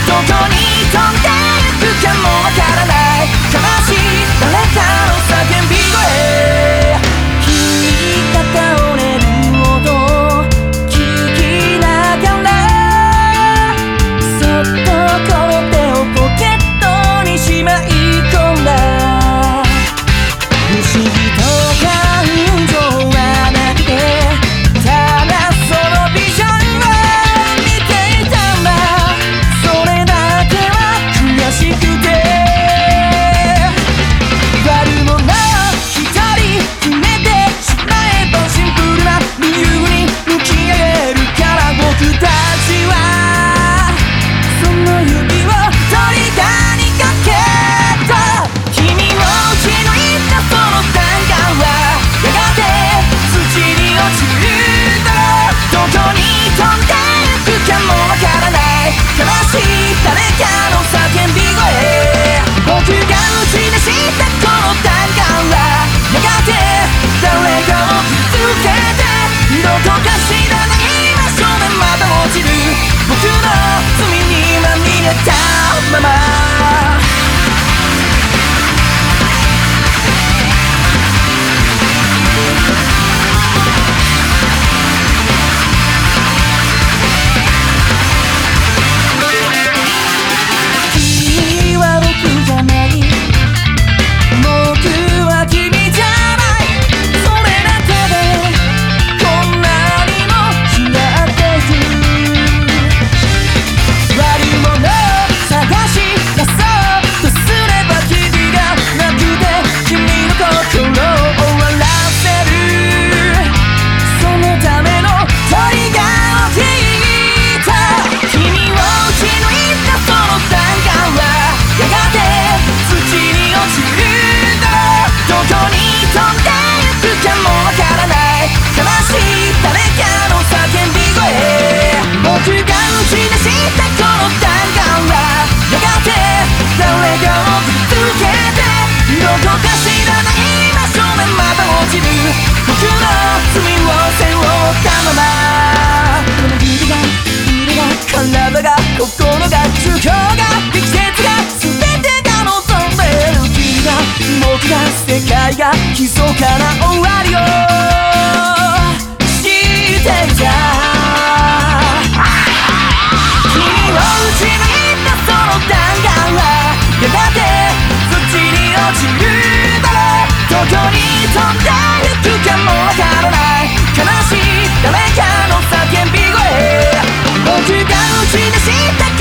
どこに飛んでゆくかもわからない悲しい誰かの叫び声君が倒れる音聞きながらそっとこの手をポケットにしまい込んだ不思議と感情はなくてただそのビジョンを見ていたんだそれだけは悔しくて悪者一人決めてしまえばシンプルな理由に向き合えるから僕たちはその指をトリガーにかけた君を打ち抜いたその弾丸はやがて土に落ちるだろうどこに飛んでゆくかもわからない悲しい誰かの叫び声僕が打ち出したこの弾丸はやがて誰かを傷つけてどこか知らない場所でまた落ちる僕の罪にまみれたまま君は僕じゃない僕は君じゃないそれだけでこんなにも違っている悪者探し出そうとすればキリがなくて君の心を終わらせるそのためのトリガーを引いた君を打ち抜いたその弾丸はやがて土に落ちるだろうどこに飛んでゆくかもわからない悲しい誰かの叫び声僕が打ち出したこの弾丸はやがて誰かを傷つけてどこか知らない場所でまた落ちる僕の罪を背負ったままこの指が体が心が寿命が季節が全てが望んでる君が僕が世界が密かな終わりを知っていた君を打ち抜いたその弾丸はやがて土に落ちるだろうどこに飛んでゆくかもわからない悲しい誰かの叫び声僕が打ち出した